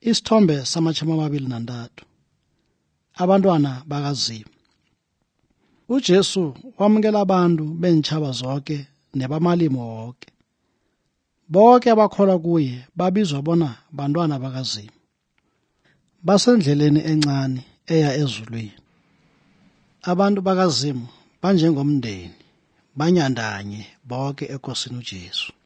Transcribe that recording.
Isithombe samashumi amabili nantathu. Abantwana bakaZimu. UJesu wamukela abantu beentjhaba zonke nebamalimi wonke. Bonke abakholwa kuye babizwa bona bantwana bakaZimu. Basendleleni encane eya ezulwini. Abantu bakaZimu banjengomndeni, banyandanye bonke eNkosini uJesu.